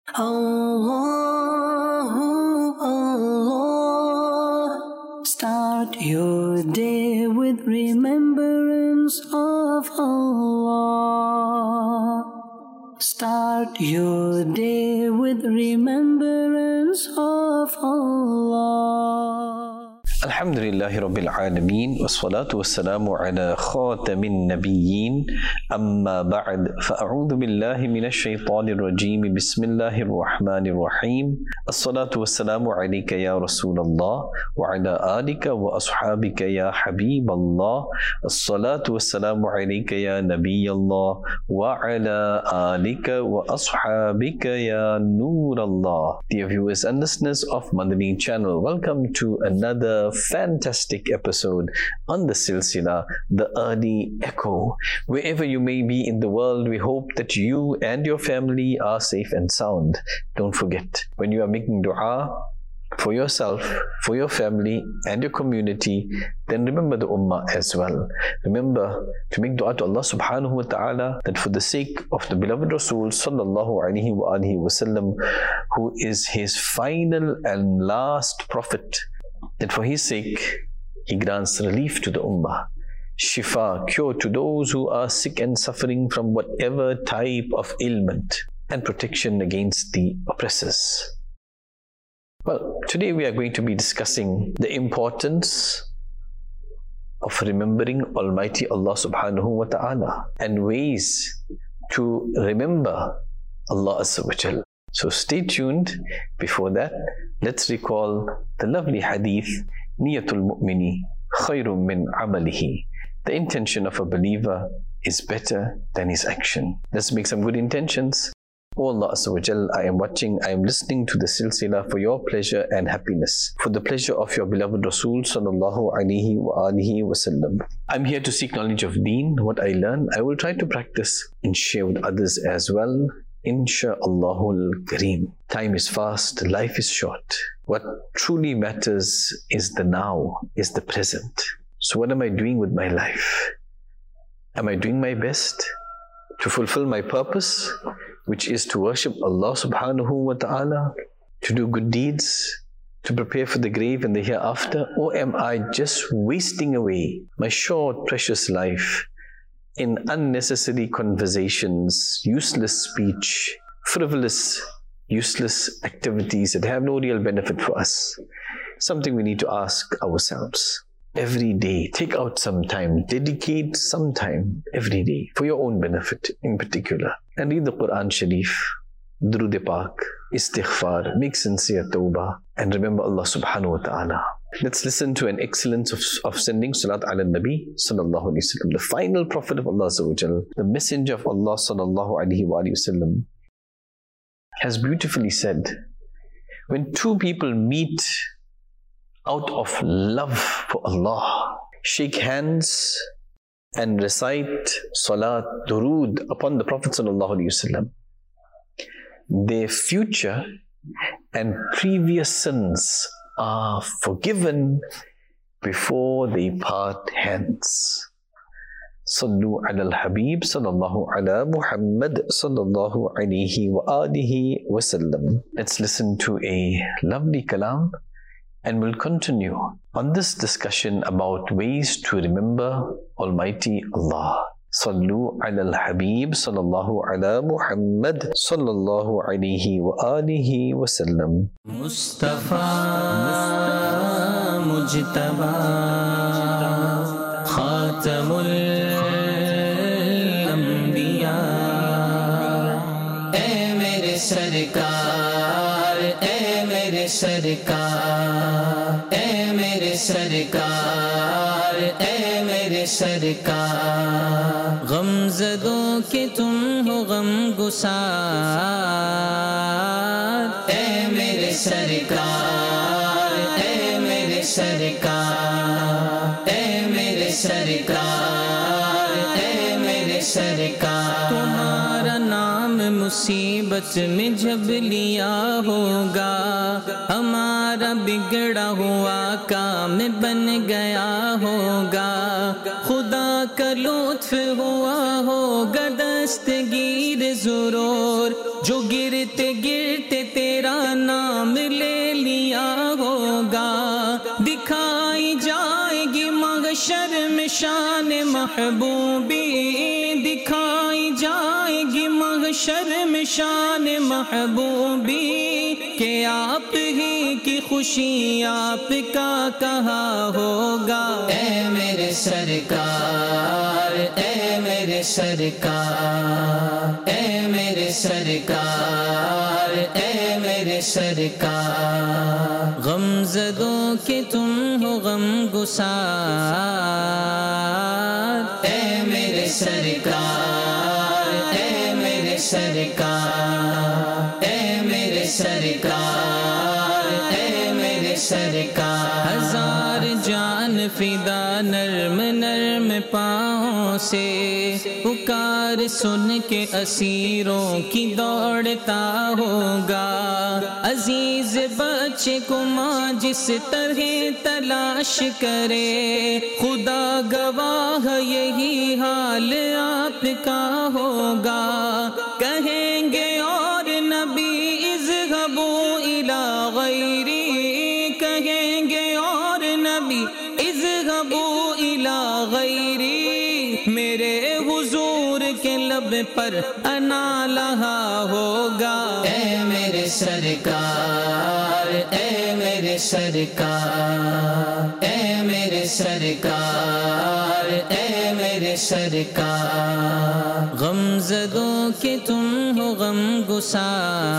Allah, Allah. Start your day with remembrance of Allah. Start your day with remembrance of Allah. Alhamdulillahi Rabbil Alameen, wassalatu wassalamu ala khatamin nabiyyin, amma ba'd, fa'a'udhu billahi minash shaitanir rajim, bismillahir rahmanir rahim, as-salatu wassalamu alayka ya Rasulallah, wa ala alika wa ashabika ya Habiballah, as-salatu wassalamu alayka ya Nabiyallah, wa ala alika wa ashabika ya Nurallah. Dear viewers and listeners of Madani channel, welcome to another fantastic episode on the Silsila, the Early Echo. Wherever you may be in the world, we hope that you and your family are safe and sound. Don't forget, when you are making dua for yourself, for your family and your community, then remember the ummah as well. Remember to make dua to Allah subhanahu wa ta'ala, that for the sake of the beloved Rasul sallallahu alaihi wa sallam, who is his final and last prophet, that for his sake he grants relief to the ummah, shifa, cure to those who are sick and suffering from whatever type of ailment, and protection against the oppressors. Well, today we are going to be discussing the importance of remembering Almighty Allah subhanahu wa ta'ala and ways to remember Allah azza wa jal. So stay tuned. Before that, let's recall the lovely hadith, Niyatul mu'mini khayrun min amalihi. The intention of a believer is better than his action. Let's make some good intentions. Oh Allah Azza wa Jal, I am watching, I am listening to the Silsila for your pleasure and happiness, for the pleasure of your beloved Rasul sallallahu alaihi wa alihi wa sallam. I'm here to seek knowledge of Deen. What I learn, I will try to practice and share with others as well. Insha'Allahul Kareem. Time is fast, life is short. What truly matters is the now, is the present. So what am I doing with my life? Am I doing my best to fulfill my purpose, which is to worship Allah subhanahu wa ta'ala, to do good deeds, to prepare for the grave and the hereafter? Or am I just wasting away my short, precious life in unnecessary conversations, useless speech, frivolous, useless activities that have no real benefit for us? Something we need to ask ourselves. Every day, take out some time, dedicate some time every day for your own benefit in particular. And read the Quran Sharif, Durood Pak, Istighfar, make sincere tawbah, and remember Allah subhanahu wa ta'ala. Let's listen to an excellence of sending Salat ala Nabi sallallahu alayhi wa sallam, the final prophet of Allah azza wa jal, the messenger of Allah sallallahu alayhi wa sallam, has beautifully said, when two people meet out of love for Allah, shake hands and recite Salat, Durood upon the Prophet sallallahu alayhi wa sallam, their future and previous sins are forgiven before they part hands. Sallu ala al-Habib sallallahu ala Muhammad sallallahu alayhi wa alihi wa sallam. Let's listen to a lovely kalam and we'll continue on this discussion about ways to remember Almighty Allah. Sallu ala al-Habib sallallahu ala Muhammad sallallahu alayhi wa alihi wa sallam. Mustafa Mujtaba Khatamul Anbiya, ए मेरे सरकार, ए मेरे सरकार, ए मेरे सरकार, ए मेरे सरकार, गमज़दों के तुम हो गमगुसार, ए मेरे सरकार, ए मेरे सरकार, ए मेरे सरकार, ए मेरे सरकार। तुम्हारा नाम मुसीबत में जब लिया होगा, हमारा बिगड़ा हुआ काम बन गया होगा। खुदा का लुत्फ हुआ होगा दस्तगीर ज़ुरूर, جو گرتے گرتے تیرا نام لے لیا ہوگا، دکھائی جائے گی محشر میں شان محبوبی، دکھائی جائے گی محشر میں شان محبوبی، کہ آپ ہی کی خوشی آپ کا کہاں ہوگا۔ اے میرے سرکار، اے میرے سرکار، اے میرے سرکار، اے میرے سرکار، غم زدوں کے تم ہو غم گسار، اے میرے سرکار، اے میرے سرکار، اے میرے سرکار، اے میرے سرکار، ہزار جان فدا نرم نرم پاؤں سے، پکار سن کے اسیروں کی دوڑتا ہوگا، عزیز بچے کو ماں جس طرح تلاش کرے، خدا گواہ یہی حال آپ کا ہوگا، کہیں گے اور نبی اذهبوا الی غیری، کہیں گے اور نبی اذهبوا الی غیری، میرے حضور کے لب پر انا لہا ہوگا۔ اے میرے سرکار، اے میرے سرکار، اے میرے سرکار، اے میرے سرکار، غم زدوں کے تم ہو غم گسار،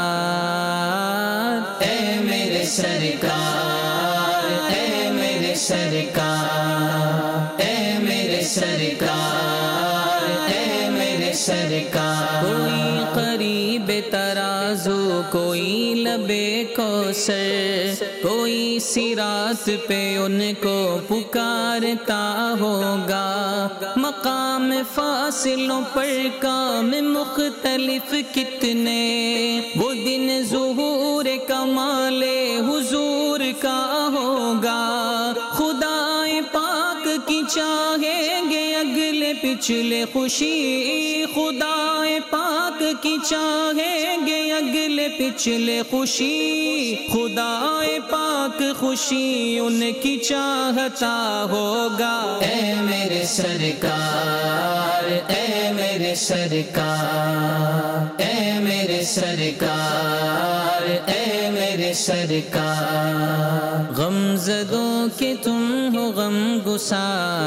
اے میرے سرکار، اے میرے سرکار، اے میرے سرکار، اے میرے سرکار، کوئی قریب ترازو، کوئی لبے کوثر، کوئی صراط پہ ان کو پکارتا ہوگا، مقام فاصلوں پر کام مختلف کتنے، وہ دن ظہور کمال حضور کا ہوگا، خدائے پاک کی چاہیں گے اگلے پچھلے خوشی، خدائے پاک کی چاہیں گے اگلے پچھلے خوشی، خدائے پاک خوشی ان کی چاہتا ہوگا۔ اے میرے سرکار، اے میرے سرکار، اے میرے سرکار، اے میرے سرکار، غم زدوں کے تم ہو غم گسار،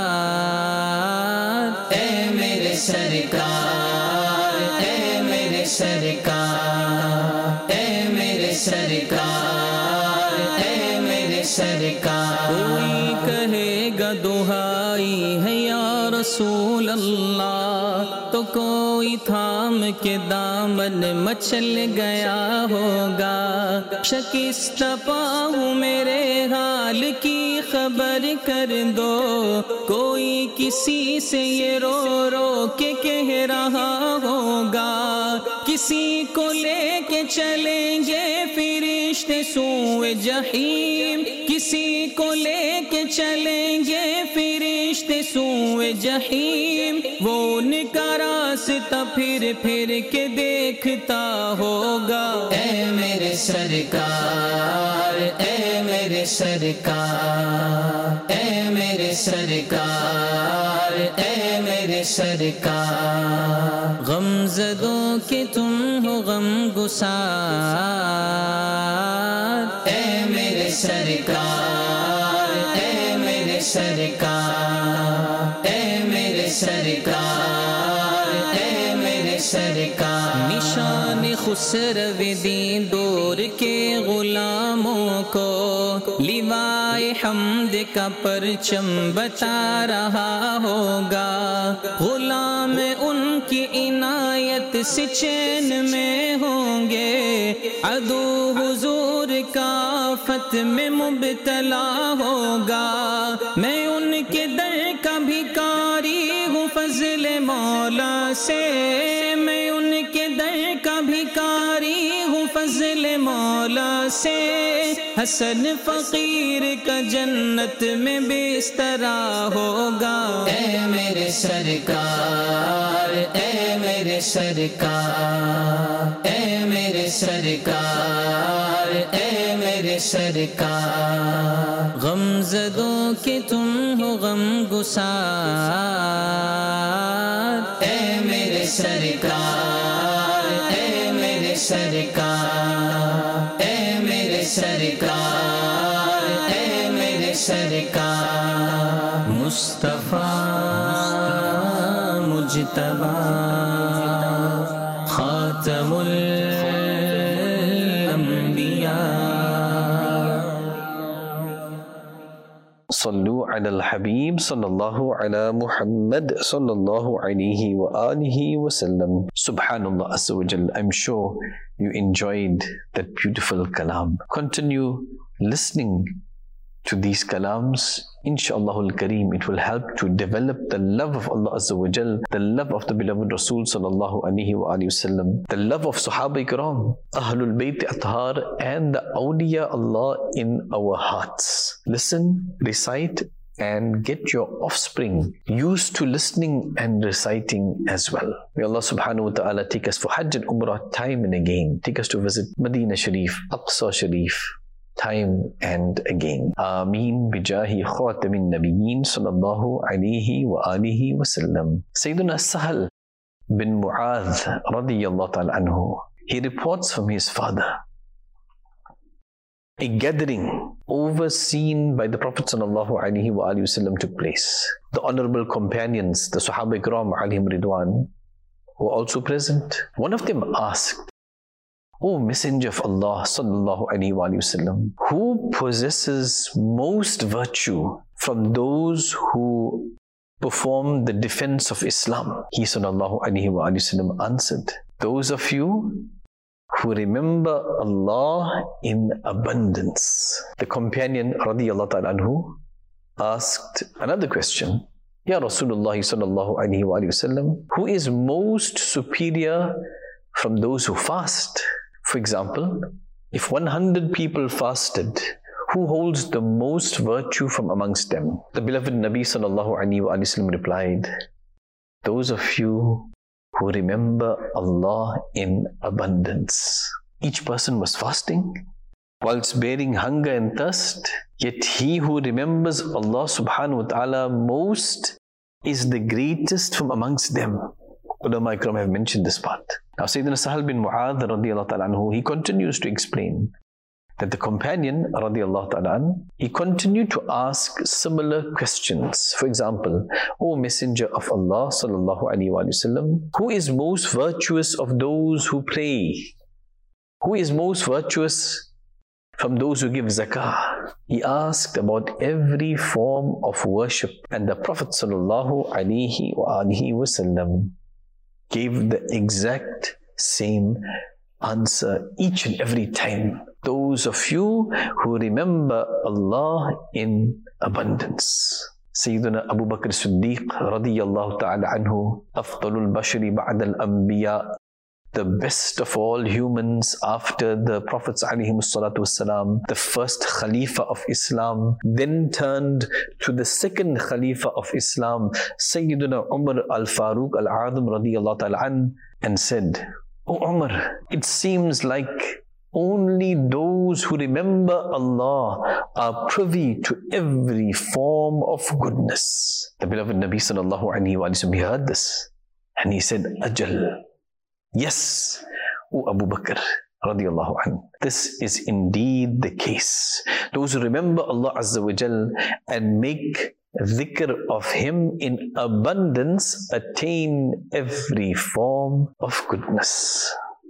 اے میرے سرکار، اے میرے سرکار، اے میرے سرکار، اے میرے سرکار، کوئی کہے گا دہائی ہے یا رسول اللہ، تو کوئی تھام کے دامن مچل گیا ہوگا، شکستہ پاؤں میرے حال کی خبر کر دو، کوئی کسی سے یہ رو رو کے کہہ رہا ہوگا، کسی کو لے کے چلیں گے فرشتے سوئے جہیم، کسی کو لے کے چلیں گے فرشتے سوئے جہیم، وہ ان کا راستہ پھر پھر کے دیکھتا ہوگا۔ اے میرے سرکار، اے میرے سرکار، اے میرے سرکار، اے میرے سرکار، غم زدوں کے تم ہو غم گسار، اے میرے سرکار، اے میرے سرکار، اے میرے سرکار، اے میرے سرکار، نشان خسرو دین دور کے غلاموں کو لیوائے حمد کا پرچم بتا رہا ہوگا، غلام ان کی عنایت سے چین میں ہوں گے، عدو حضور کا آفت میں مبتلا ہوگا، میں ان کے در کا بھکاری ہوں فضل مولا سے، میں ان کے در کا بھکاری ہوں फज़ल मौला से हसन फ़कीर का जन्नत में बिस्तरा होगा। ए मेरे सरकार, ए मेरे सरकार, ए मेरे सरकार, ए मेरे सरकार। गमज़दों के तुम हो गमगुसार, ए मेरे सरकार, ए मेरे सरकार, ए मेरे सरकार, ए मेरे सरकार। मुस्तफ़ा मुज्तबा खातमुल अंबिया। Sallu ala al-Habib sallallahu ala Muhammad sallallahu alayhi wa alihi wa sallam. Subhanallah Azza wa Jal. I'm sure you enjoyed that beautiful kalam. Continue listening to these kalams. Inshallah al-Kareem, it will help to develop the love of Allah Azza wa Jal, the love of the beloved Rasul sallallahu alayhi wa sallam, the love of Sahaba Ikram, Ahlul Bayt Athhar, and the awliya Allah in our hearts. Listen, recite, and get your offspring used to listening and reciting as well. May Allah subhanahu wa ta'ala take us for Hajj and Umrah time and again. Take us to visit Medina Sharif, Aqsa Sharif, time and again. Ameen bijahi khatamin nabiyyin sallallahu alayhi wa alihi wa sallam. Sayyiduna Sahal bin Mu'adh radiyallahu ta'ala anhu, he reports from his father, a gathering overseen by the Prophet sallallahu alayhi wa alihi wa sallam took place. The honorable companions, the Sahaba Ikram alayhim ridwan, were also present. One of them asked, O Messenger of Allah sallallahu alayhi wa sallam, who possesses most virtue from those who perform the defense of Islam? He sallallahu alayhi wa sallam answered, those of you who remember Allah in abundance. The companion radiyallahu ta'ala anhu asked another question, Ya Rasulullah sallallahu alayhi wa sallam, who is most superior from those who fast? For example, if 100 people fasted, who holds the most virtue from amongst them? The beloved Nabi sallallahu alayhi wa sallam replied, those of you who remember Allah in abundance. Each person was fasting whilst bearing hunger and thirst, yet he who remembers Allah subhanahu wa ta'ala most is the greatest from amongst them. Ulama Ikram have mentioned this part. Now Sayyidina Sahal bin Mu'adh radiyallahu ta'ala anhu, he continues to explain that the companion radiyallahu ta'ala anhu, he continued to ask similar questions. For example, O Messenger of Allah sallallahu alayhi wa sallam, who is most virtuous of those who pray? Who is most virtuous from those who give zakah? He asked about every form of worship, and the Prophet sallallahu alayhi wa sallam gave the exact same answer each and every time. Those of you who remember Allah in abundance. Sayyidina Abu Bakr Siddiq radiyallahu ta'ala anhu, Afdalul Bashari ba'dal Anbiya, the best of all humans after the Prophets alayhimu salatu wassalam, the first Khalifa of Islam, then turned to the second Khalifa of Islam, Sayyidina Umar al-Faruq al-Azam radiyallahu ta'ala an, and said, O Umar, it seems like only those who remember Allah are privy to every form of goodness. The beloved Nabi sallallahu alayhi wa sallam, he heard this and he said, Ajal, yes, O Abu Bakr radiyallahu anhu, this is indeed the case. Those who remember Allah Azza wa Jal and make dhikr of Him in abundance attain every form of goodness.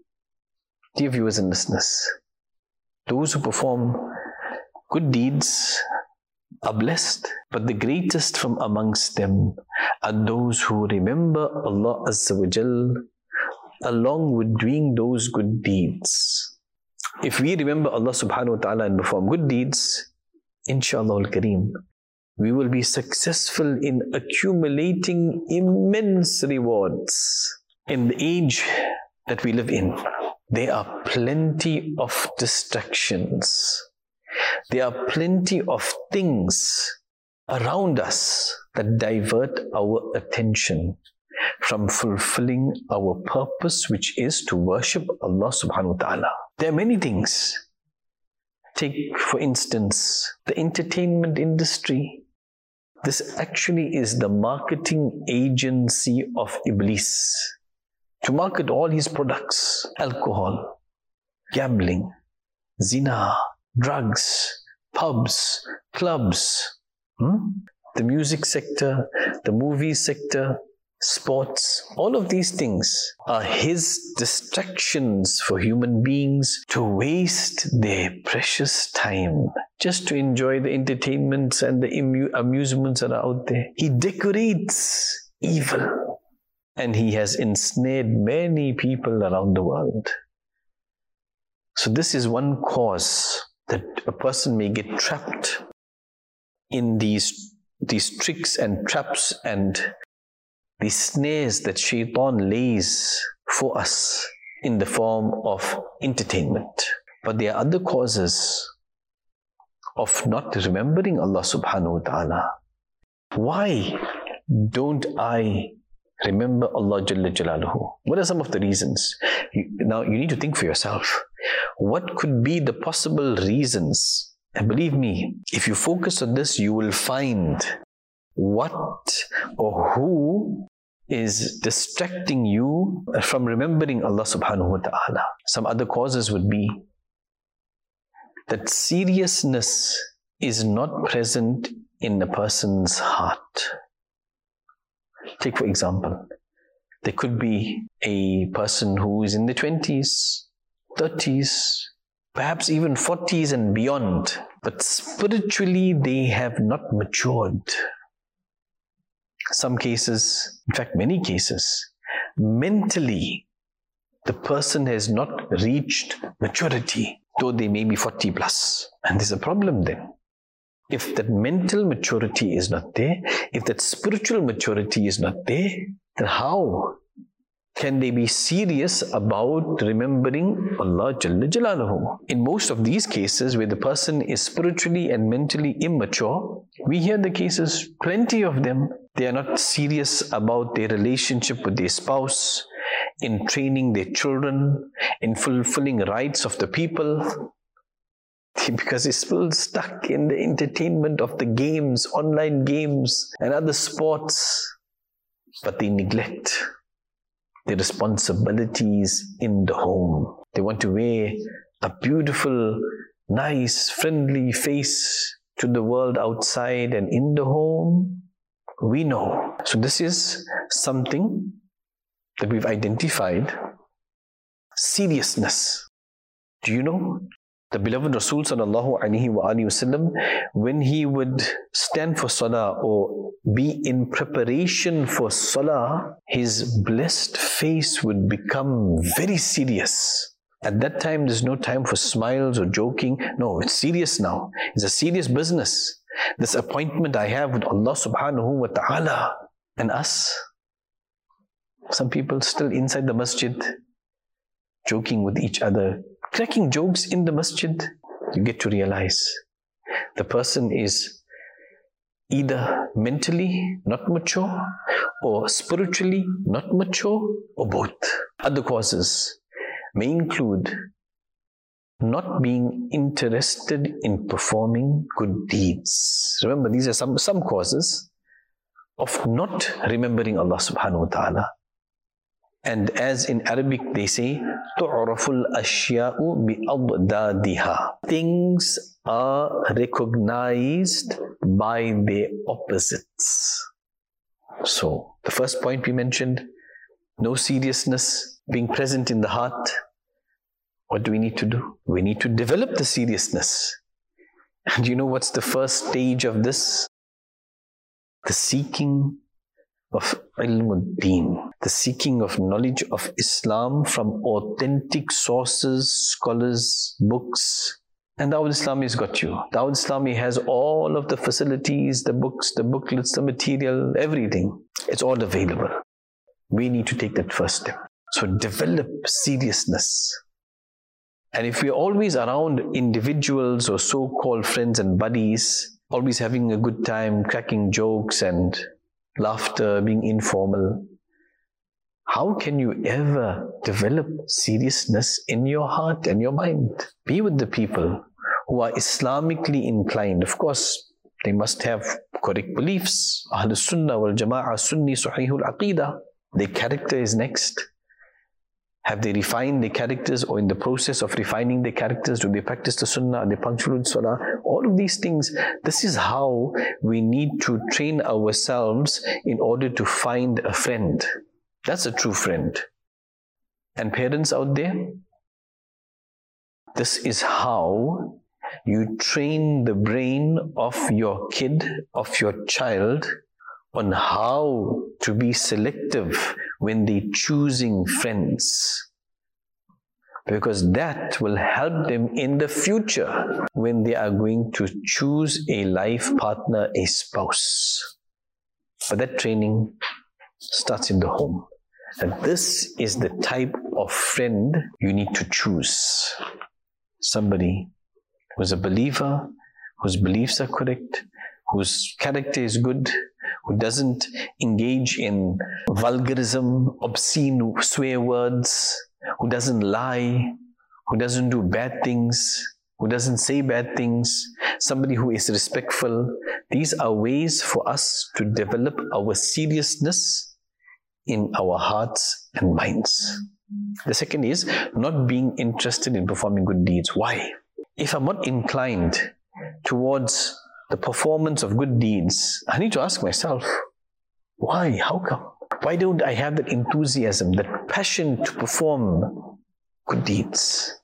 Dear viewers and listeners, those who perform good deeds are blessed, but the greatest from amongst them are those who remember Allah Azza wa Jal along with doing those good deeds. If we remember Allah subhanahu wa ta'ala and perform good deeds, inshallah al-Kareem, we will be successful in accumulating immense rewards in the age that we live in. there are plenty of distractions. There are plenty of things around us that divert our attention from fulfilling our purpose, which is to worship Allah subhanahu wa ta'ala. There are many things. Take, for instance, the entertainment industry. This actually is the marketing agency of Iblis to market all his products: alcohol, gambling, zina, drugs, pubs, clubs, the music sector, the movie sector, sports. All of these things are his distractions for human beings to waste their precious time just to enjoy the entertainments and the amusements that are out there. He decorates evil, and he has ensnared many people around the world. So this is one cause that a person may get trapped in these tricks and traps and the snares that Shaitan lays for us in the form of entertainment. But there are other causes of not remembering Allah subhanahu wa ta'ala. Why don't I remember Allah Jalla Jalaluhu? What are some of the reasons? Now you need to think for yourself. What could be the possible reasons? And believe me, if you focus on this, you will find what or who is distracting you from remembering Allah subhanahu wa ta'ala. Some other causes would be that seriousness is not present in a person's heart. Take for example, there could be a person who is in the 20s, 30s, perhaps even 40s and beyond, but spiritually they have not matured. Some cases, in fact many cases, mentally the person has not reached maturity, though they may be 40 plus. And there's a problem then. If that mental maturity is not there, if that spiritual maturity is not there, then how can they be serious about remembering Allah Jalla Jalaluhu? In most of these cases where the person is spiritually and mentally immature, we hear the cases, plenty of them, they are not serious about their relationship with their spouse, in training their children, in fulfilling rights of the people, because they're still stuck in the entertainment of the games, online games and other sports, but they neglect their responsibilities in the home. They want to wear a beautiful, nice, friendly face to the world outside, and in the home, we know. So this is something that we've identified. Seriousness. Do you know? The beloved Rasul sallallahu alaihi wasallam, when he would stand for salah or be in preparation for salah, his blessed face would become very serious. At that time, there's no time for smiles or joking. No, it's serious now. It's a serious business. This appointment I have with Allah subhanahu wa ta'ala. And us, some people still inside the masjid, joking with each other, cracking jokes in the masjid. You get to realize the person is either mentally not mature or spiritually not mature, or both. Other causes may include not being interested in performing good deeds. Remember, these are some causes of not remembering Allah subhanahu wa ta'ala. And as in Arabic they say, تُعْرَفُ الْأَشْيَاءُ بِأَضْدَادِهَا. Things are recognized by their opposites. So, the first point we mentioned, no seriousness being present in the heart. What do we need to do? We need to develop the seriousness. And you know what's the first stage of this? The seeking of ilm-ud-deen, the seeking of knowledge of Islam from authentic sources, scholars, books. And Dawud Islami has got you. Dawud Islami has all of the facilities, the books, the booklets, the material, everything. It's all available. We need to take that first step. So develop seriousness. And if we're always around individuals or so-called friends and buddies, always having a good time, cracking jokes and laughter, being informal, how can you ever develop seriousness in your heart and your mind? Be with the people who are Islamically inclined. Of course, they must have correct beliefs. Ahlul Sunnah wal Jama'ah, Sunni, Sahihul Aqidah. Their character is next. Have they refined their characters, or in the process of refining their characters, do they practice the Sunnah? Are they punctual with Salah? All of these things, this is how we need to train ourselves in order to find a friend. That's a true friend. And parents out there, this is how you train the brain of your kid, of your child, on how to be selective when they're choosing friends. Because that will help them in the future when they are going to choose a life partner, a spouse. But that training starts in the home. And this is the type of friend you need to choose. Somebody who's a believer, whose beliefs are correct, whose character is good, who doesn't engage in vulgarism, obscene swear words, who doesn't lie, who doesn't do bad things, who doesn't say bad things, somebody who is respectful. These are ways for us to develop our seriousness in our hearts and minds. The second is not being interested in performing good deeds. Why? If I'm not inclined towards the performance of good deeds, I need to ask myself, why? How come? Why don't I have that enthusiasm, that passion to perform good deeds?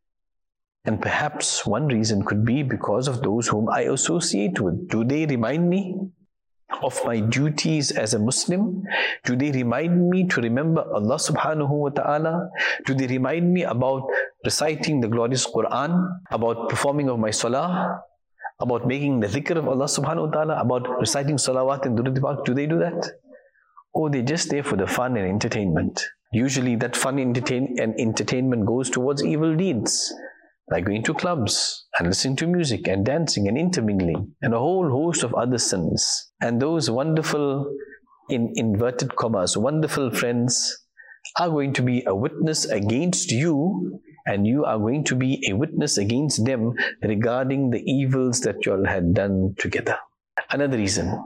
And perhaps one reason could be because of those whom I associate with. Do they remind me of my duties as a Muslim? Do they remind me to remember Allah subhanahu wa ta'ala? Do they remind me about reciting the glorious Quran, about performing of my salah, about making the dhikr of Allah subhanahu wa ta'ala, about reciting salawat and durud pak? Do they do that? Or they're just there for the fun and entertainment? Usually that fun and entertainment goes towards evil deeds, like going to clubs and listening to music and dancing and intermingling and a whole host of other sins. And those wonderful, in inverted commas, wonderful friends are going to be a witness against you, and you are going to be a witness against them regarding the evils that you all had done together. Another reason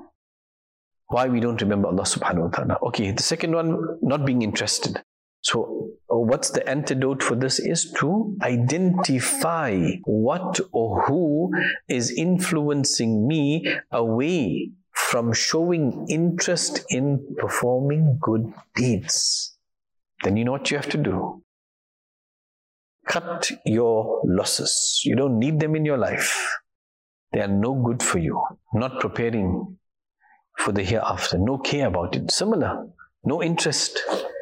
why we don't remember Allah subhanahu wa ta'ala. Okay, the second one, not being interested. So what's the antidote for this is to identify what or who is influencing me away from showing interest in performing good deeds. Then you know what you have to do. Cut your losses. You don't need them in your life. They are no good for you. Not preparing for the hereafter. No care about it. Similar. No interest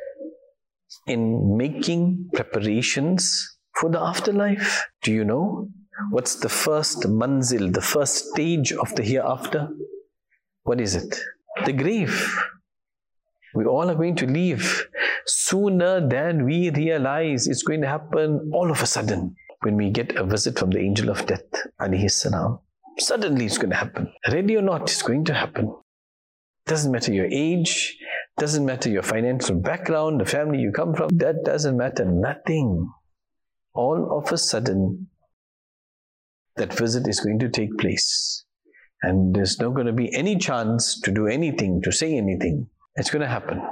in making preparations for the afterlife. Do you know what's the first manzil, the first stage of the hereafter? What is it? The grave. We all are going to leave sooner than we realize. It's going to happen all of a sudden when we get a visit from the angel of death, alayhi salam. Suddenly it's going to happen. Ready or not, it's going to happen. Doesn't matter your age, doesn't matter your financial background, the family you come from, that doesn't matter, nothing. All of a sudden, that visit is going to take place. And there's not going to be any chance to do anything, to say anything. It's going to happen.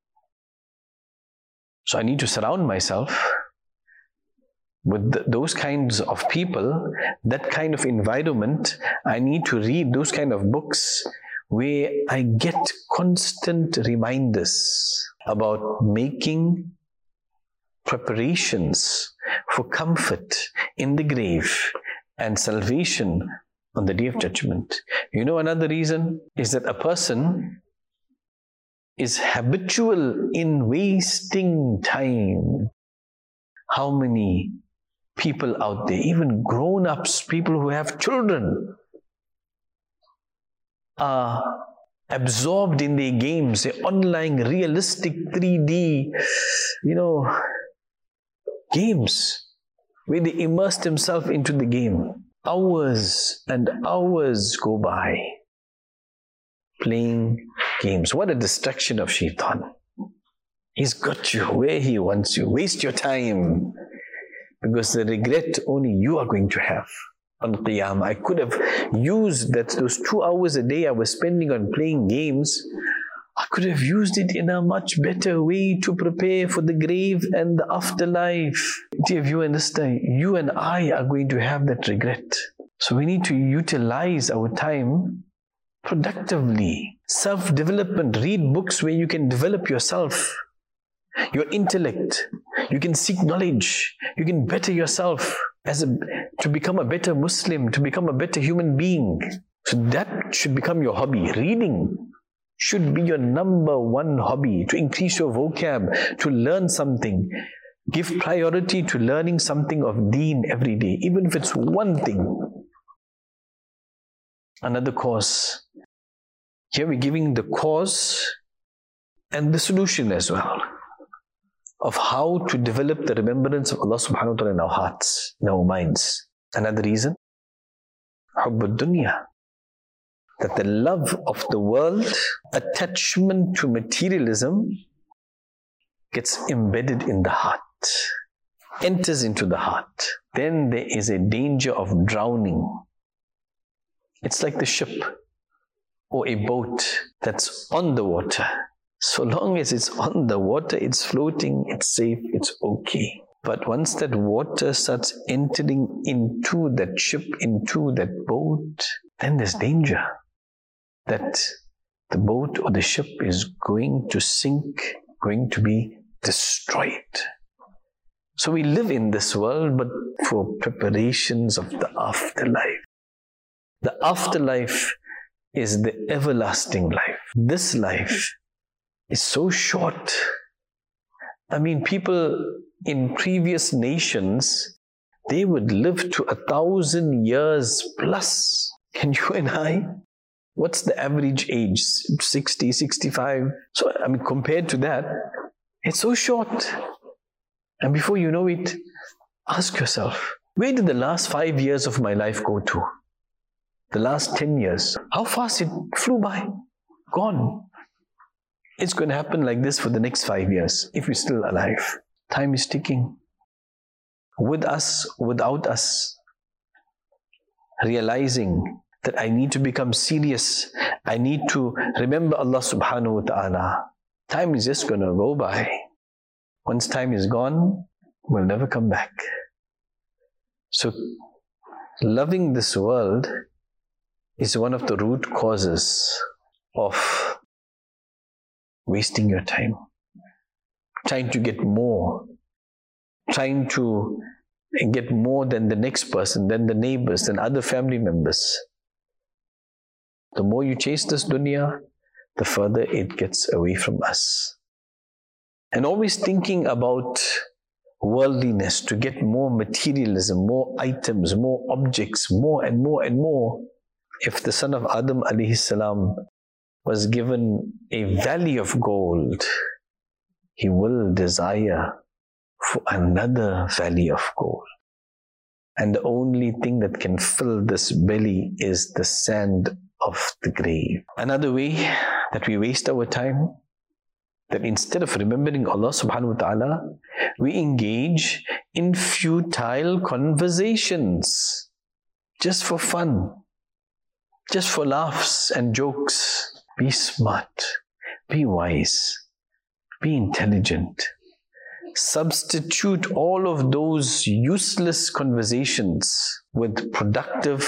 So I need to surround myself with those kinds of people, that kind of environment. I need to read those kind of books where I get constant reminders about making preparations for comfort in the grave and salvation on the Day of Judgment. You know, another reason is that a person is habitual in wasting time. How many people out there, even grown-ups, people who have children, are absorbed in their games, their online realistic 3D, games. where they immersed themselves into the game. Hours and hours go by playing games. What a distraction of shaitan. He's got you where he wants you. Waste your time, because the regret only you are going to have on Qiyamah. I could have used those 2 hours a day I was spending on playing games. I could have used it in a much better way to prepare for the grave and the afterlife. Dear viewer, understand, you and I are going to have that regret. So we need to utilize our time productively. Self-development. Read books where you can develop yourself, your intellect. You can seek knowledge. You can better yourself to become a better Muslim, to become a better human being. So that should become your hobby. Reading should be your number one hobby, to increase your vocab, to learn something. Give priority to learning something of deen every day, even if it's one thing. Another cause. Here we're giving the cause and the solution as well of how to develop the remembrance of Allah subhanahu wa ta'ala in our hearts, in our minds. Another reason, hubbud dunya, that the love of the world, attachment to materialism gets embedded in the heart, enters into the heart. Then there is a danger of drowning. It's like the ship or a boat that's on the water. So long as it's on the water, it's floating, it's safe, it's okay. But once that water starts entering into that ship, into that boat, then there's danger that the boat or the ship is going to sink, going to be destroyed. So we live in this world, but for preparations of the afterlife. The afterlife is the everlasting life. This life is so short. I mean, people in previous nations, they would live to 1,000 years plus. And you and I, what's the average age? 60, 65? So, I mean, compared to that, it's so short. And before you know it, ask yourself, where did the last 5 years of my life go to? The last 10 years? How fast it flew by? Gone. It's going to happen like this for the next 5 years, if we're still alive. Time is ticking. With us, without us. Realizing that I need to become serious. I need to remember Allah subhanahu wa ta'ala. Time is just going to go by. Once time is gone, we'll never come back. So, loving this world is one of the root causes of wasting your time, trying to get more, trying to get more than the next person, than the neighbors, than other family members. The more you chase this dunya, the further it gets away from us. And always thinking about worldliness, to get more materialism, more items, more objects, more and more and more. If the son of Adam alayhi salam was given a valley of gold, he will desire for another valley of gold. And the only thing that can fill this belly is the sand of the grave. Another way that we waste our time, that instead of remembering Allah subhanahu wa ta'ala, we engage in futile conversations, just for fun, just for laughs and jokes. Be smart, be wise, be intelligent. Substitute all of those useless conversations with productive,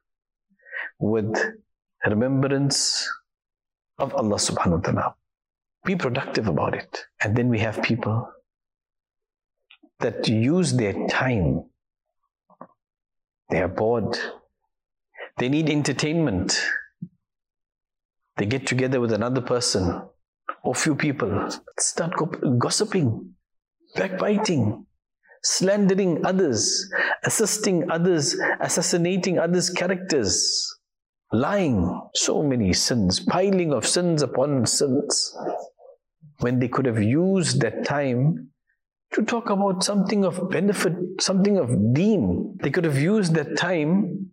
with remembrance of Allah subhanahu wa ta'ala. Be productive about it. And then we have people that use their time. They are bored. They need entertainment. They get together with another person or few people, start gossiping, backbiting, slandering others, assisting others, assassinating others' characters, lying. So many sins, piling of sins upon sins, when they could have used that time to talk about something of benefit, something of deen. They could have used that time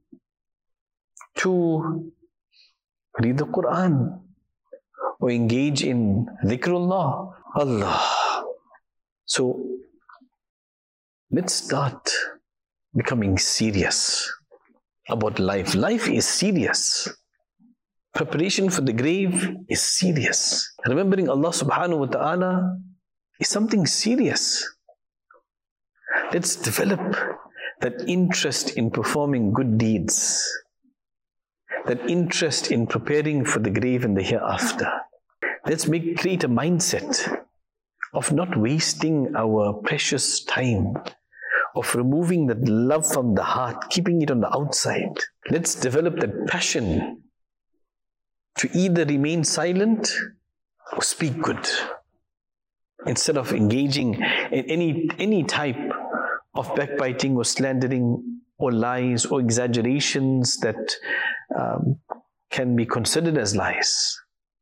to read the Quran or engage in dhikrullah. Allah. So let's start becoming serious about life. Life is serious. Preparation for the grave is serious. Remembering Allah subhanahu wa ta'ala is something serious. Let's develop that interest in performing good deeds, that interest in preparing for the grave and the hereafter. Let's create a mindset of not wasting our precious time, of removing that love from the heart, keeping it on the outside. Let's develop that passion to either remain silent or speak good, instead of engaging in any type of backbiting or slandering or lies or exaggerations that can be considered as lies.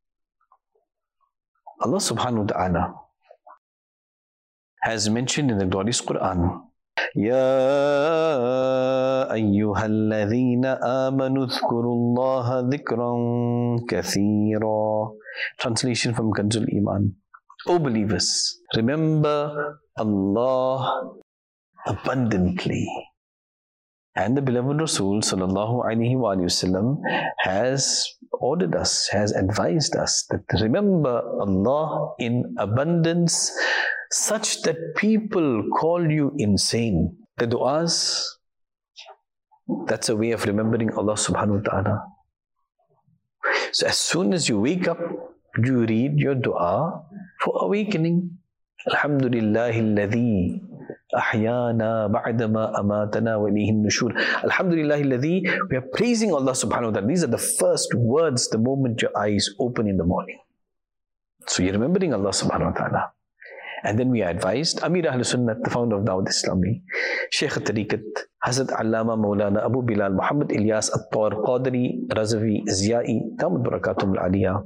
Allah subhanahu wa ta'ala has mentioned in the glorious Quran, يَا أَيُّهَا الَّذِينَ آمَنُوا اذْكُرُوا اللَّهَ ذِكْرًا كَثِيرًا. Translation from Kanzul Iman. O believers, remember Allah abundantly. And the beloved Rasul sallallahu alaihi wasallam has ordered us, has advised us that remember Allah in abundance, such that people call you insane. The du'as, that's a way of remembering Allah subhanahu wa ta'ala. So as soon as you wake up, you read your dua for awakening. Alhamdulillahi alladhi ahyana ba'dama amatana wa ilayhi nushur. Alhamdulillahi alladhi, we are praising Allah subhanahu wa ta'ala. These are the first words the moment your eyes open in the morning. So you're remembering Allah subhanahu wa ta'ala. And then we are advised, Amir Ahl Sunnat, the founder of Dawud Islami, Shaykh al-Tariqat, Hazrat Allama Maulana Abu Bilal Muhammad Ilyas At-Tar Qadri Razavi Ziyai Damat Barakatum Al-Aliyah,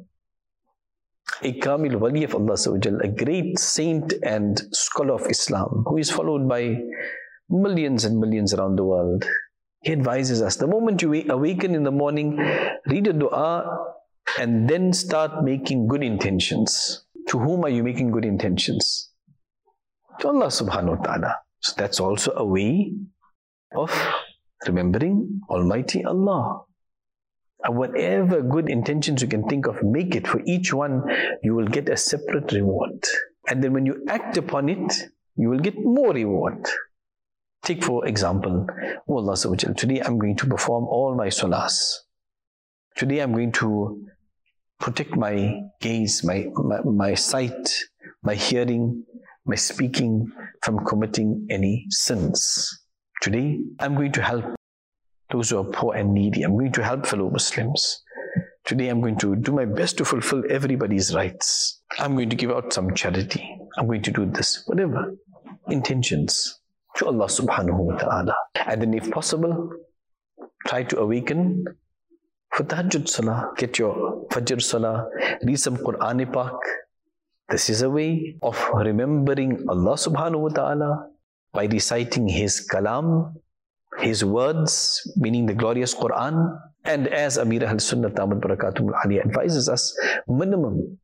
a Kamil Wali of Allah, a great saint and scholar of Islam who is followed by millions and millions around the world. He advises us, the moment you awaken in the morning, read a dua and then start making good intentions. To whom are you making good intentions? To Allah subhanahu wa ta'ala. So that's also a way of remembering Almighty Allah. And whatever good intentions you can think of, make it. For each one, you will get a separate reward. And then when you act upon it, you will get more reward. Take for example, oh Allah subhanahu wa ta'ala, today I'm going to perform all my salahs. Today I'm going to protect my gaze, my sight, my hearing, my speaking from committing any sins. Today, I'm going to help those who are poor and needy. I'm going to help fellow Muslims. Today, I'm going to do my best to fulfill everybody's rights. I'm going to give out some charity. I'm going to do this, whatever. Intentions to Allah subhanahu wa ta'ala. And then if possible, try to awaken for Tahajjud Salah. Get your Fajr Salah, read some Quran Pak. This is a way of remembering Allah subhanahu wa ta'ala by reciting His kalam, His words, meaning the glorious Quran. And as Amir Ahl Sunnat Damat Barakatum Al-Aliyah advises us, minimum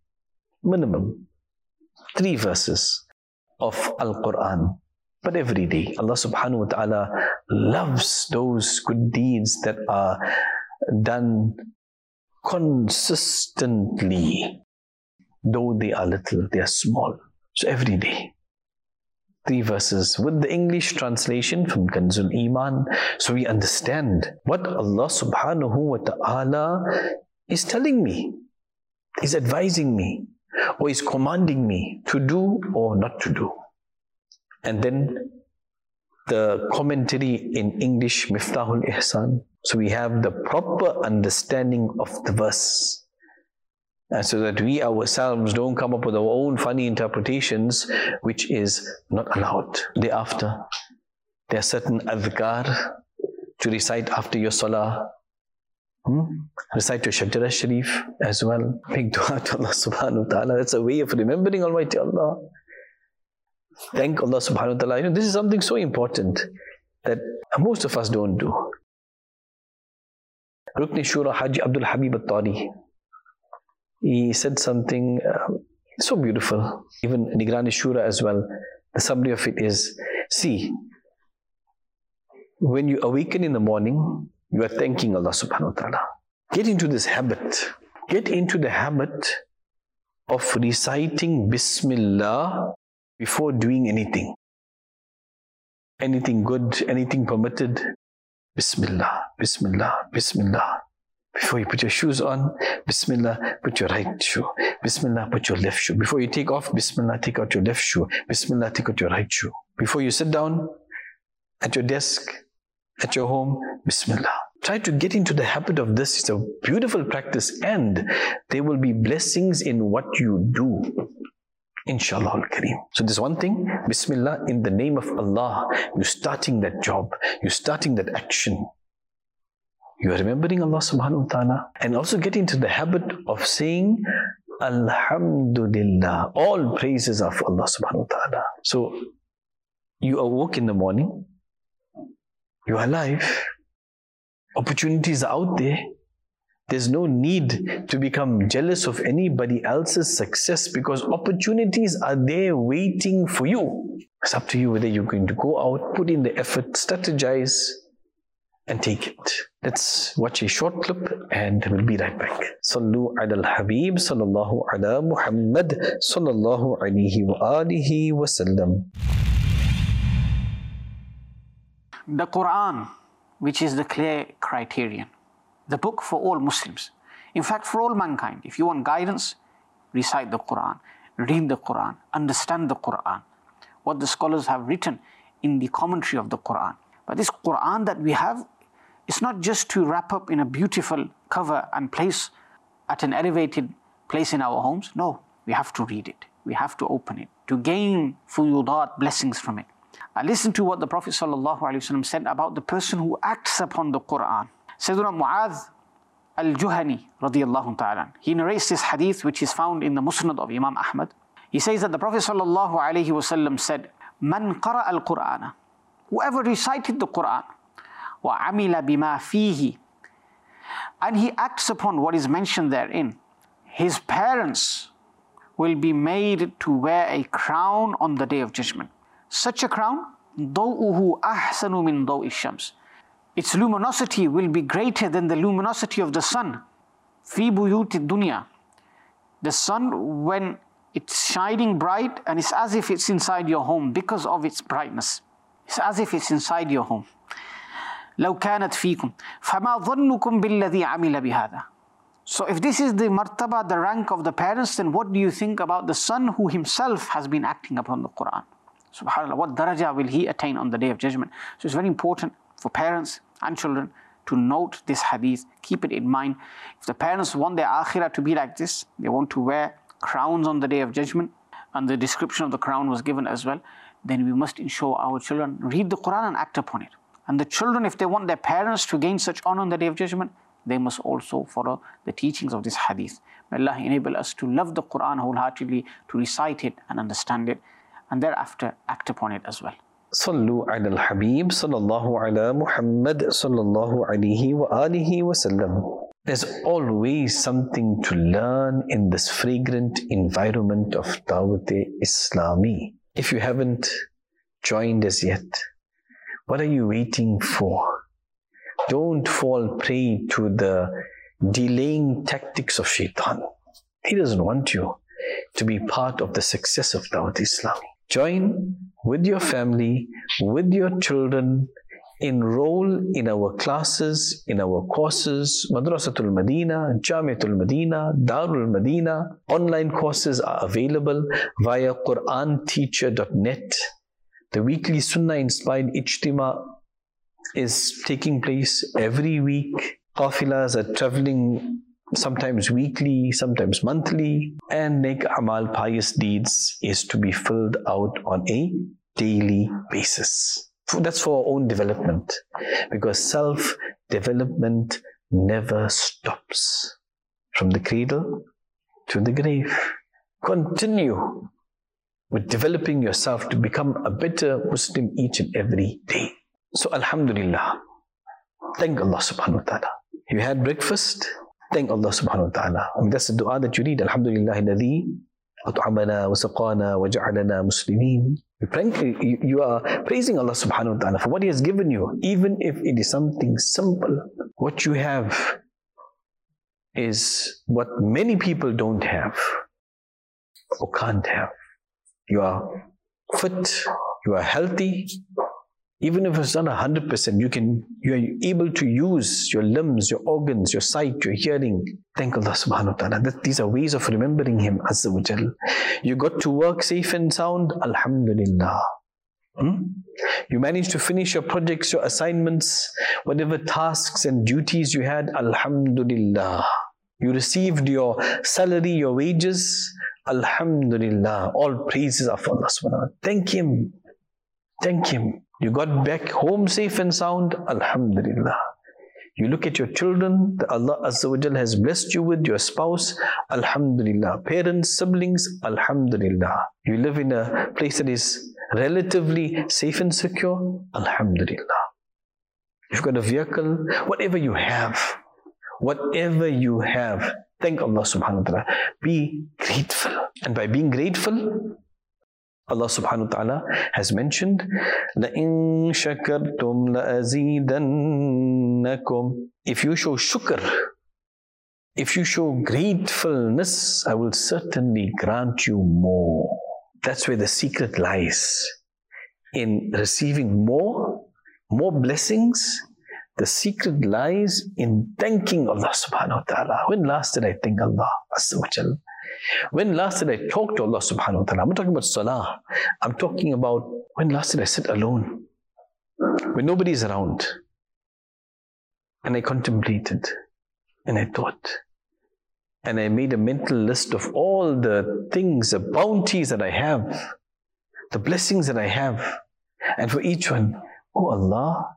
3 verses of Al-Quran. But every day, Allah subhanahu wa ta'ala loves those good deeds that are done consistently. Though they are little, they are small. So every day, 3 verses with the English translation from Kanzul Iman, so we understand what Allah subhanahu wa ta'ala is telling me, is advising me, or is commanding me to do or not to do. And then the commentary in English, Miftahul Ihsan, so we have the proper understanding of the verse. And so that we ourselves don't come up with our own funny interpretations, which is not allowed. Thereafter, there are certain adhkar to recite after your salah. Recite your Shajara Sharif as well. Make dua to Allah subhanahu wa ta'ala. That's a way of remembering Almighty Allah. Thank Allah subhanahu wa ta'ala. You know, this is something so important that most of us don't do. Rukn Shura Haji Abdul Habib Al-Tari, he said something so beautiful. Even Nigran Shura as well. The summary of it is, see, when you awaken in the morning, you are thanking Allah subhanahu wa ta'ala. Get into this habit. Get into the habit of reciting Bismillah before doing anything. Anything good, anything permitted, Bismillah, Bismillah, Bismillah. Before you put your shoes on, Bismillah, put your right shoe. Bismillah, put your left shoe. Before you take off, Bismillah, take out your left shoe. Bismillah, take out your right shoe. Before you sit down at your desk, at your home, Bismillah. Try to get into the habit of this. It's a beautiful practice, and there will be blessings in what you do. Inshallah al-Kareem. So there's one thing, Bismillah, in the name of Allah, you're starting that job, you're starting that action. You are remembering Allah subhanahu wa ta'ala, and also get into the habit of saying Alhamdulillah. All praises are for Allah subhanahu wa ta'ala. So you awoke in the morning, you are alive, opportunities are out there. There's no need to become jealous of anybody else's success, because opportunities are there waiting for you. It's up to you whether you're going to go out, put in the effort, strategize, and take it. Let's watch a short clip and we'll be right back. Sallu ala al-Habib sallallahu ala Muhammad sallallahu alayhi wa alihi wa sallam. The Quran, which is the clear criterion, the book for all Muslims. In fact, for all mankind. If you want guidance, recite the Quran, read the Quran, understand the Quran, what the scholars have written in the commentary of the Quran. But this Quran that we have, it's not just to wrap up in a beautiful cover and place at an elevated place in our homes. No, we have to read it. We have to open it to gain fuyudat, blessings from it. I listen to what the Prophet ﷺ said about the person who acts upon the Quran. Sayyidina Mu'adh al-Juhani radiyallahu ta'ala, he narrates this hadith which is found in the Musnad of Imam Ahmad. He says that the Prophet ﷺ said, Man qara al-Qur'ana, whoever recited the Quran, wa amila bima fihi, and he acts upon what is mentioned therein, his parents will be made to wear a crown on the Day of Judgment. Such a crown, daw'uhu ahsanu min daw'i shams. Its luminosity will be greater than the luminosity of the sun. Fi buyuti dunya. The sun, when it's shining bright, and it's as if it's inside your home because of its brightness. It's as if it's inside your home. لو كانت فيكم فما ظنكم بالذي عمل بهذا. So if this is the martaba, the rank of the parents, then what do you think about the son who himself has been acting upon the Quran? SubhanAllah, what daraja will he attain on the Day of Judgment? So it's very important for parents and children to note this hadith, keep it in mind. If the parents want their akhirah to be like this, they want to wear crowns on the Day of Judgment, and the description of the crown was given as well, then we must ensure our children read the Quran and act upon it. And the children, if they want their parents to gain such honor on the Day of Judgment, they must also follow the teachings of this hadith. May Allah enable us to love the Quran wholeheartedly, to recite it and understand it, and thereafter act upon it as well. Sallu ala al-Habib sallallahu ala Muhammad sallallahu alayhi wa alihi wa sallam. There's always something to learn in this fragrant environment of Dawat-e-Islami. If you haven't joined us yet, what are you waiting for? Don't fall prey to the delaying tactics of Shaitan. He doesn't want you to be part of the success of Dawat-e-Islami. Join with your family, with your children, enroll in our classes, in our courses, Madrasatul Madina, Jamiatul Madina, Darul Madina. Online courses are available via QuranTeacher.net. The weekly Sunnah-inspired Ijtima is taking place every week. Qafilas are traveling sometimes weekly, sometimes monthly. And Nek Amal, pious deeds, is to be filled out on a daily basis. That's for our own development, because self-development never stops. From the cradle to the grave. Continue with developing yourself to become a better Muslim each and every day. So Alhamdulillah, thank Allah subhanahu wa ta'ala. You had breakfast, thank Allah subhanahu wa ta'ala. I mean, that's the dua that you read. Alhamdulillah alladhi at'amana wa saqana wa ja'alana muslimin. You are praising Allah subhanahu wa ta'ala for what He has given you, even if it is something simple. What you have is what many people don't have or can't have. You are fit, you are healthy. Even if it's not 100%, you are able to use your limbs, your organs, your sight, your hearing. Thank Allah subhanahu wa ta'ala. These are ways of remembering Him Azza wa Jal. You got to work safe and sound, Alhamdulillah. You managed to finish your projects, your assignments, whatever tasks and duties you had, Alhamdulillah. You received your salary, your wages, Alhamdulillah. All praises are for Allah subhanahu wa ta'ala. Thank Him. Thank Him. You got back home safe and sound, Alhamdulillah. You look at your children that Allah Azza wa Jal has blessed you with, your spouse, Alhamdulillah. Parents, siblings, Alhamdulillah. You live in a place that is relatively safe and secure, Alhamdulillah. You've got a vehicle, whatever you have, thank Allah subhanahu wa ta'ala. Be grateful. And by being grateful, Allah subhanahu wa ta'ala has mentioned, لَإِن شَكَرْتُمْ لَأَزِيدَنَّكُمْ. If you show shukr, if you show gratefulness, I will certainly grant you more. That's where the secret lies. In receiving more blessings, the secret lies in thanking Allah subhanahu wa ta'ala. When last did I thank Allah Azza wa Jal? When last did I talk to Allah subhanahu wa ta'ala? I'm not talking about salah. I'm talking about when last did I sit alone? When nobody is around. And I contemplated. And I thought. And I made a mental list of all the things, the bounties that I have. The blessings that I have. And for each one, oh Allah.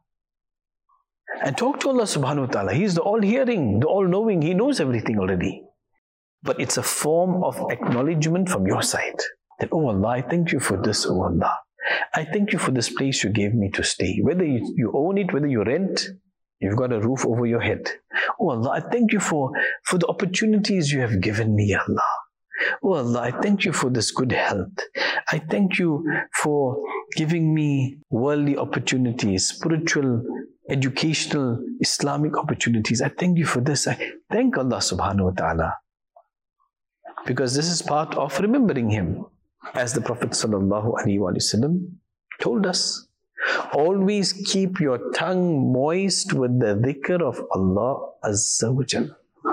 And talk to Allah subhanahu wa ta'ala. He is the all-hearing, the all-knowing. He knows everything already. But it's a form of acknowledgement from your side. That, oh Allah, I thank you for this, oh Allah. I thank you for this place you gave me to stay. Whether you own it, whether you rent, you've got a roof over your head. Oh Allah, I thank you for the opportunities you have given me, Allah. Oh Allah, I thank you for this good health. I thank you for giving me worldly opportunities, spiritual, educational, Islamic opportunities. I thank you for this. I thank Allah subhanahu wa ta'ala. Because this is part of remembering Him. As the Prophet sallallahu alaihi wasallam told us, always keep your tongue moist with the dhikr of Allah Azza wa Jal.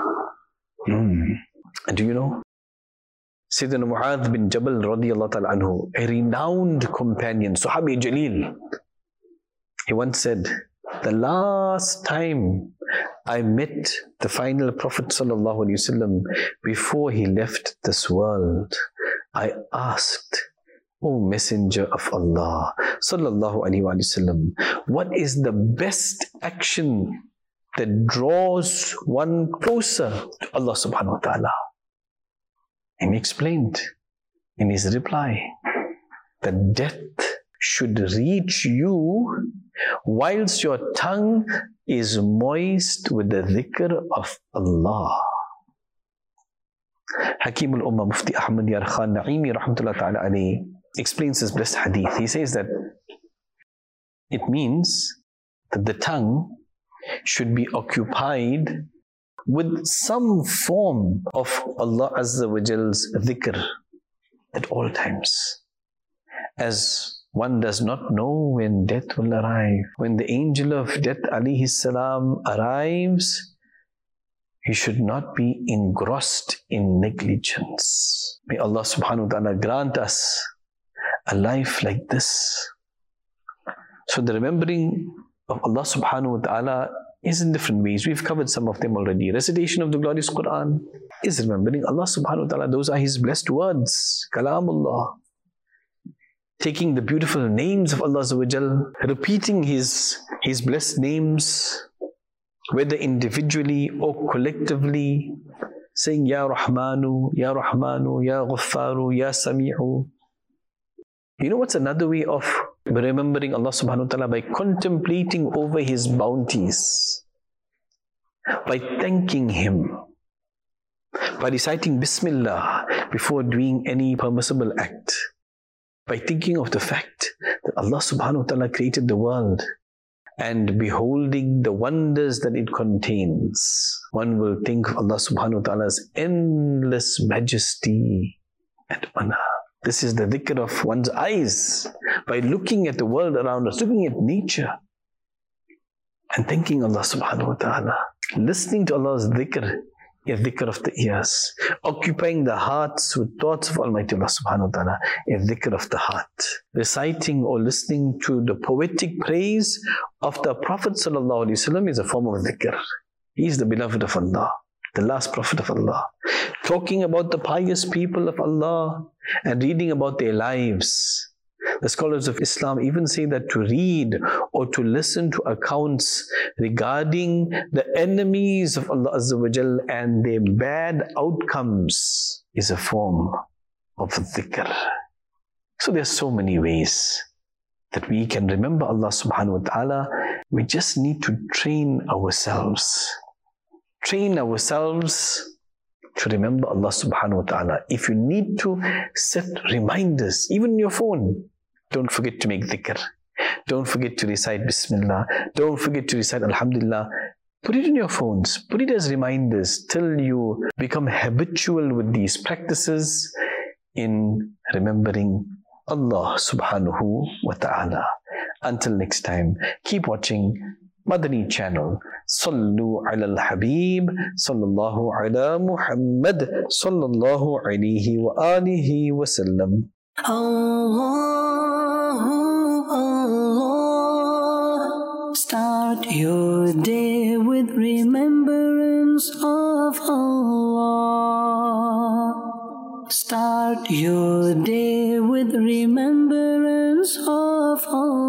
And do you know, Sayyidina Mu'adh bin Jabal radiyallahu ta'ala anhu, a renowned companion, Sahabi Jaleel, he once said, the last time I met the final Prophet sallallahu alaihi wasallam before he left this world, I asked, O Messenger of Allah sallallahu alaihi wasallam, what is the best action that draws one closer to Allah subhanahu wa ta'ala? And he explained in his reply that death should reach you whilst your tongue is moist with the dhikr of Allah. Hakim al-Ummah Mufti Ahmad Yar Khan Naimi rahmatullah ta'ala alayhi explains this blessed hadith. He says that it means that the tongue should be occupied with some form of Allah Azza wa Jal's dhikr at all times. As one does not know when death will arrive. When the angel of death alayhi salam arrives, you should not be engrossed in negligence. May Allah subhanahu wa ta'ala grant us a life like this. So the remembering of Allah subhanahu wa ta'ala is in different ways. We've covered some of them already. Recitation of the glorious Quran is remembering Allah subhanahu wa ta'ala. Those are His blessed words. Kalamullah. Taking the beautiful names of Allah Azza wa Jal, repeating His blessed names, whether individually or collectively, saying Ya Rahmanu, Ya Rahmanu, Ya Ghaffaru, Ya Sami'u. You know what's another way of remembering Allah subhanahu wa ta'ala? By contemplating over His bounties, by thanking Him, by reciting Bismillah before doing any permissible act, by thinking of the fact that Allah subhanahu wa ta'ala created the world and beholding the wonders that it contains. One will think of Allah subhanahu wa ta'ala's endless majesty and honor. This is the dhikr of one's eyes, by looking at the world around us, looking at nature and thanking Allah subhanahu wa ta'ala. Listening to Allah's dhikr, a dhikr of the ears. Occupying the hearts with thoughts of Almighty Allah subhanahu wa ta'ala, a dhikr of the heart. Reciting or listening to the poetic praise of the Prophet sallallahu alaihi wasallam is a form of dhikr. He is the beloved of Allah, the last Prophet of Allah. Talking about the pious people of Allah and reading about their lives. The scholars of Islam even say that to read or to listen to accounts regarding the enemies of Allah Azza wa Jal and their bad outcomes is a form of dhikr. So there are so many ways that we can remember Allah subhanahu wa ta'ala. We just need to train ourselves. Train ourselves to remember Allah subhanahu wa ta'ala. If you need to set reminders, even on your phone, don't forget to make dhikr. Don't forget to recite Bismillah. Don't forget to recite Alhamdulillah. Put it in your phones. Put it as reminders till you become habitual with these practices in remembering Allah subhanahu wa ta'ala. Until next time, keep watching Madani channel. Sallu ala al-Habib, sallallahu ala Muhammad, sallallahu alayhi wa alihi wa sallam. Allah, start your day with remembrance of Allah. Start your day with remembrance of Allah.